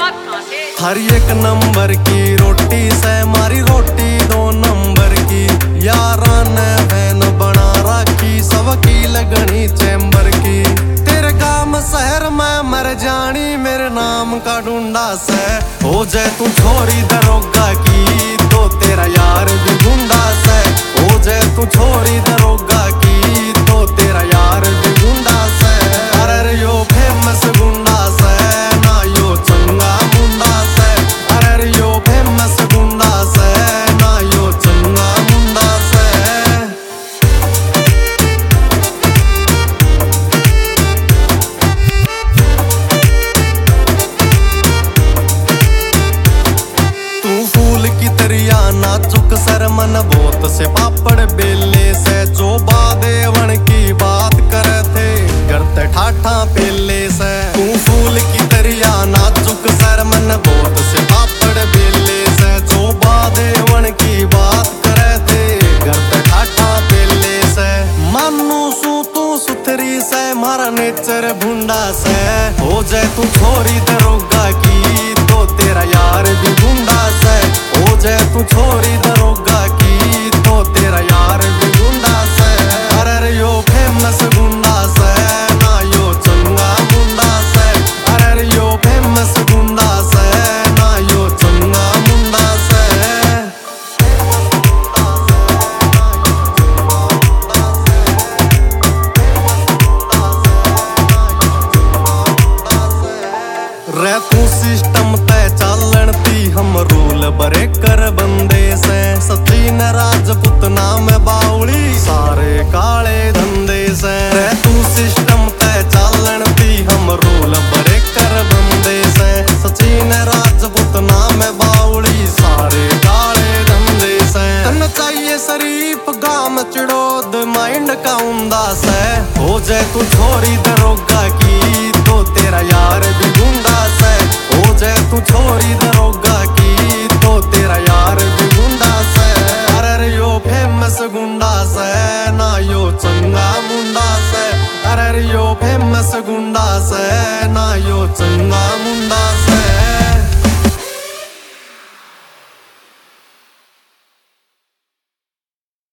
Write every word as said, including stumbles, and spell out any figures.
थारी एक नंबर की रोटी से मारी रोटी दो नंबर की, यारा ने बहन बना रखी सबकी लगनी चैम्बर की। तेरे काम शहर में मर जानी मेरे नाम का ढूंढा से, हो जाए तू छोरी दरोगा की तो तेरा यार भी गुंडा से, हो जाए तू छोरी दरोगा की तो तेरा यार भी गुंडा से। अरे यो फेमस गुंडा से ना यो चंगा मुंडा से, अरे यो फेमस गुंडा से ना यो चंगा मुंडा से। तू फूल की तरिया नाजुक सर मन बहुत से पापड़ बेले से, जो बादेवन की बात करे थे करते ठाठा पेले से। तू फूल की तरिया नाजुक सर मन बहुत से पापड़ बेले से, जो बादेवन की बात करे थे करते ठाठा पेले से। मानू सू तू सुथरी से मारा नेचर भुंडा से, हो जाए तू छोरी दरोगा की तो तेरा यार भी गुंडा से, हो जाए तू छोरी दरोगा की तो तेरा यार भी गुंडा से। अरे यो फेमस गुंडा से ना यो चंगा मुंडा से, अरे यो फेमस गुंडा से ना यो चंगा मुंडा से। रे तू सिस्टम पे चालन ती हम रूल ब्रेकर बंदे से, सचिन राजपूत नाम बाउली सारे काले धंधे से। रे तू सिस्टम पे चालन ती हम रूल ब्रेकर बंदे से, सचिन राजपूत नाम बाउली सारे काले धंधे से। तन चाहिए शरीफ गाम चिड़ोद माइंड का उंदा से, हो जाए तू छोरी दरोगा की तो तेरा यार भी गुंडा से, हो जाए तू छोरी दरोगा की तो तेरा यार भी गुंडा से। अरे यो फेमस गुंडा से ना यो चंगा मुंडा से, अरे यो फेमस गुंडा से ना यो चंगा मुंडा से।